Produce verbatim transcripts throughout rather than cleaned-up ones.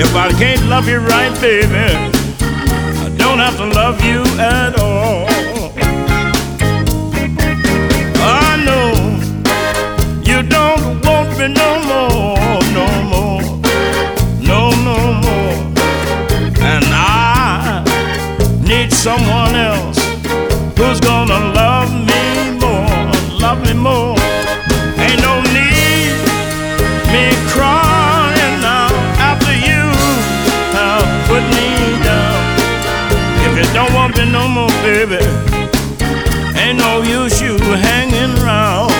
If I can't love you right, baby, I don't have to love you at all. I know you don't want me no more, no more, no, no more. And I need someone else who's gonna love me more, love me more. Ain't no need me crying now after you have put me down. If you don't want me no more, baby, ain't no use you hanging around.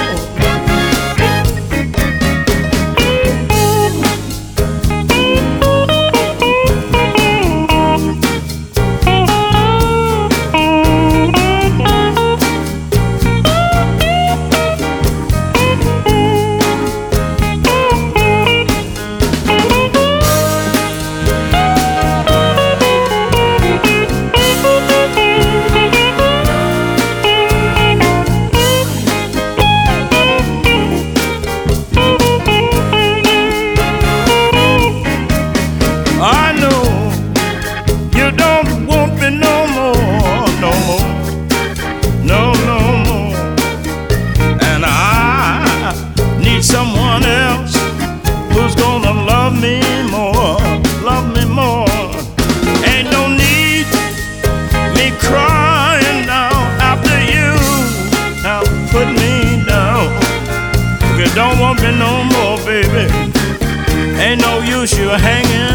Someone else who's gonna love me more, love me more. Ain't no need me crying now after you have put me down. If you don't want me no more, baby, ain't no use you hanging